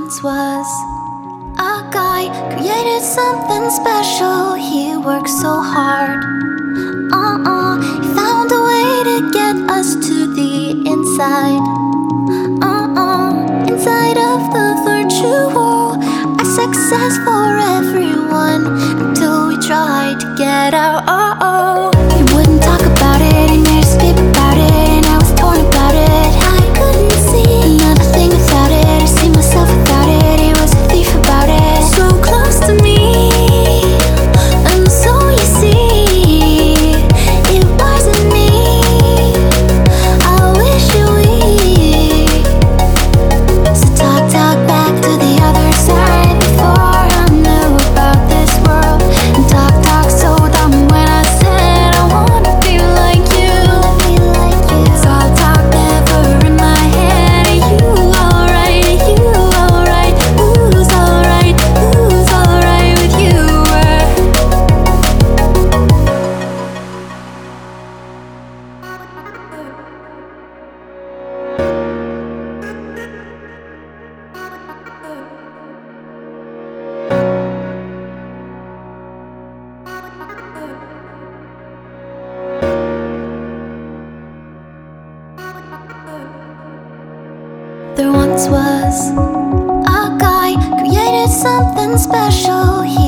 once was a guy, created something special. He worked so hard. He found a way to get us to the inside. Inside of the virtual, a success for everyone until we tried to get out. He wouldn't talk about it, he made us skip about it, and I was torn about it. I couldn't see another thing without it, I see myself without it. He was a thief about it, so close to me, and so you see, it wasn't me. I wish you weak. So talk back to the other side before I knew about this world. And talk so dumb when I said I wanna be like you. Talk never in my head. Are you alright? Are you alright? Who's alright? Who's alright with you? There once was a guy, created something special.